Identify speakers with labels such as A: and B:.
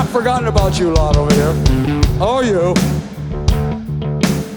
A: not forgotten about you lot over here. Oh, you.